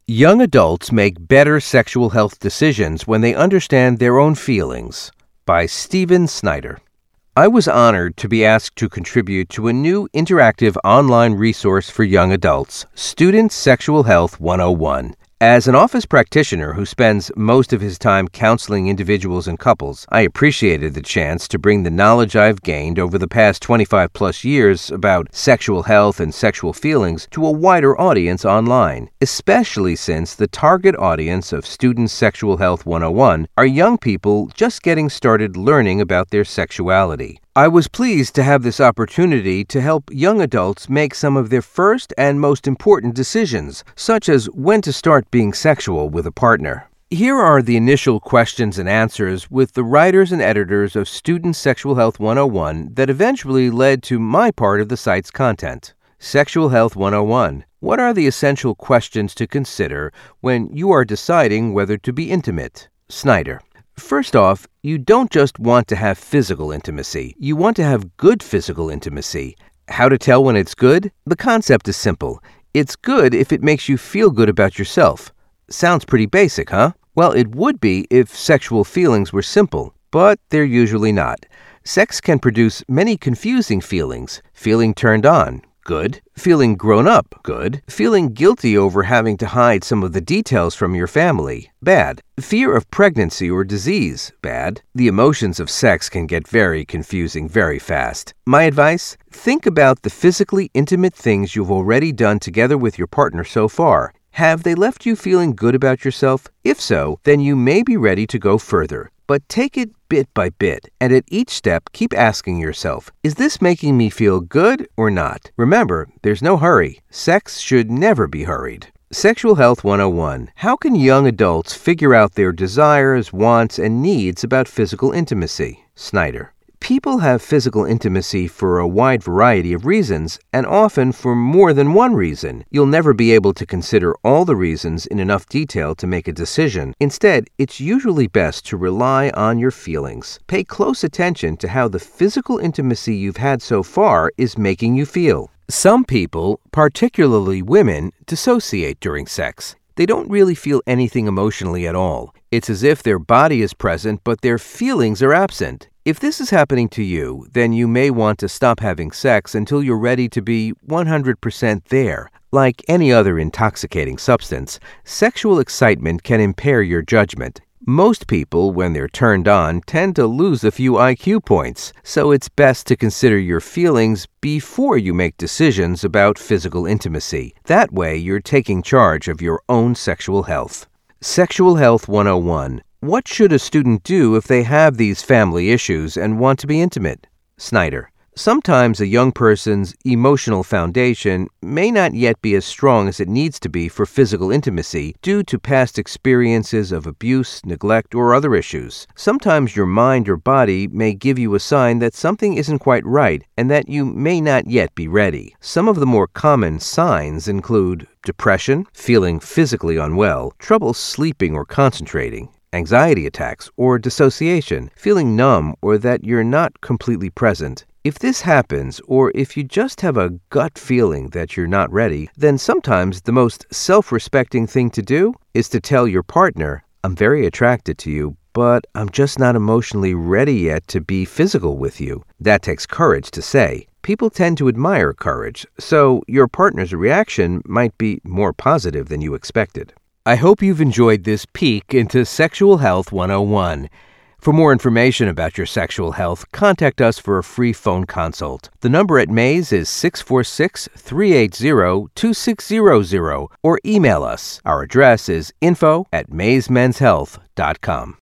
Young adults make better sexual health decisions when they understand their own feelings, by Stephen Snyder. I was honored to be asked to contribute to a new interactive online resource for young adults, Student Sexual Health 101. As an office practitioner who spends most of his time counseling individuals and couples, I appreciated the chance to bring the knowledge I've gained over the past 25 plus years about sexual health and sexual feelings to a wider audience online, especially since the target audience of Student Sexual Health 101 are young people just getting started learning about their sexuality. I was pleased to have this opportunity to help young adults make some of their first and most important decisions, such as when to start being sexual with a partner. Here are the initial questions and answers with the writers and editors of Student Sexual Health 101 that eventually led to my part of the site's content. Sexual Health 101. What are the essential questions to consider when you are deciding whether to be intimate? Snyder. First off, you don't just want to have physical intimacy. You want to have good physical intimacy. How to tell when it's good? The concept is simple. It's good if it makes you feel good about yourself. Sounds pretty basic, huh? Well, it would be if sexual feelings were simple, but they're usually not. Sex can produce many confusing feelings. Feeling turned on. Good. Feeling grown up. Good. Feeling guilty over having to hide some of the details from your family. Bad. Fear of pregnancy or disease. Bad. The emotions of sex can get very confusing very fast. My advice? Think about the physically intimate things you've already done together with your partner so far. Have they left you feeling good about yourself? If so, then you may be ready to go further. But take it bit by bit, and at each step, keep asking yourself, is this making me feel good or not? Remember, there's no hurry. Sex should never be hurried. Sexual Health 101. How can young adults figure out their desires, wants, and needs about physical intimacy? Snyder. People have physical intimacy for a wide variety of reasons, and often for more than one reason. You'll never be able to consider all the reasons in enough detail to make a decision. Instead, it's usually best to rely on your feelings. Pay close attention to how the physical intimacy you've had so far is making you feel. Some people, particularly women, dissociate during sex. They don't really feel anything emotionally at all. It's as if their body is present, but their feelings are absent. If this is happening to you, then you may want to stop having sex until you're ready to be 100% there. Like any other intoxicating substance, sexual excitement can impair your judgment. Most people, when they're turned on, tend to lose a few IQ points, so it's best to consider your feelings before you make decisions about physical intimacy. That way, you're taking charge of your own sexual health. Sexual Health 101. What should a student do if they have these family issues and want to be intimate? Snyder. Sometimes a young person's emotional foundation may not yet be as strong as it needs to be for physical intimacy due to past experiences of abuse, neglect, or other issues. Sometimes your mind or body may give you a sign that something isn't quite right and that you may not yet be ready. Some of the more common signs include depression, feeling physically unwell, trouble sleeping or concentrating, anxiety attacks or dissociation, feeling numb or that you're not completely present. If this happens, or if you just have a gut feeling that you're not ready, then sometimes the most self-respecting thing to do is to tell your partner, I'm very attracted to you, but I'm just not emotionally ready yet to be physical with you. That takes courage to say. People tend to admire courage, so your partner's reaction might be more positive than you expected. I hope you've enjoyed this peek into Sexual Health 101. For more information about your sexual health, contact us for a free phone consult. The number at Mays is 646-380-2600 or email us. Our address is info@maysmenshealth.com.